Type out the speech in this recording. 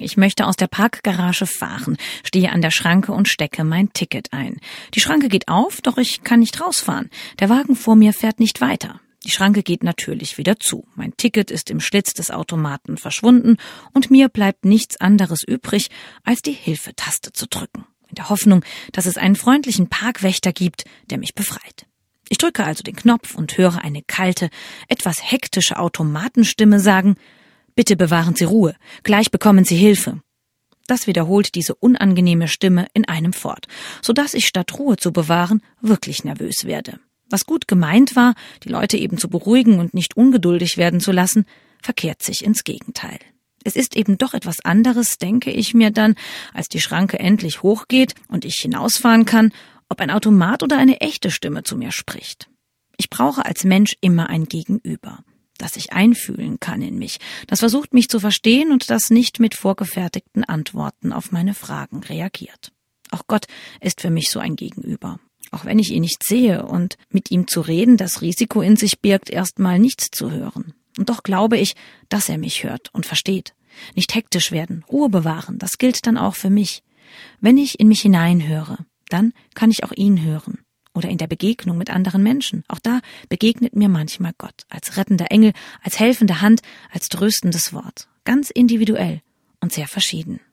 Ich möchte aus der Parkgarage fahren, stehe an der Schranke und stecke mein Ticket ein. Die Schranke geht auf, doch ich kann nicht rausfahren. Der Wagen vor mir fährt nicht weiter. Die Schranke geht natürlich wieder zu. Mein Ticket ist im Schlitz des Automaten verschwunden und mir bleibt nichts anderes übrig, als die Hilfetaste zu drücken. In der Hoffnung, dass es einen freundlichen Parkwächter gibt, der mich befreit. Ich drücke also den Knopf und höre eine kalte, etwas hektische Automatenstimme sagen: »Bitte bewahren Sie Ruhe, gleich bekommen Sie Hilfe.« Das wiederholt diese unangenehme Stimme in einem fort, sodass ich statt Ruhe zu bewahren wirklich nervös werde. Was gut gemeint war, die Leute eben zu beruhigen und nicht ungeduldig werden zu lassen, verkehrt sich ins Gegenteil. Es ist eben doch etwas anderes, denke ich mir dann, als die Schranke endlich hochgeht und ich hinausfahren kann, ob ein Automat oder eine echte Stimme zu mir spricht. Ich brauche als Mensch immer ein Gegenüber, das sich einfühlen kann in mich, das versucht, mich zu verstehen und das nicht mit vorgefertigten Antworten auf meine Fragen reagiert. Auch Gott ist für mich so ein Gegenüber. Auch wenn ich ihn nicht sehe und mit ihm zu reden das Risiko in sich birgt, erstmal nichts zu hören. Und doch glaube ich, dass er mich hört und versteht. Nicht hektisch werden, Ruhe bewahren, das gilt dann auch für mich. Wenn ich in mich hineinhöre, dann kann ich auch ihn hören. Oder in der Begegnung mit anderen Menschen. Auch da begegnet mir manchmal Gott. Als rettender Engel, als helfende Hand, als tröstendes Wort. Ganz individuell und sehr verschieden.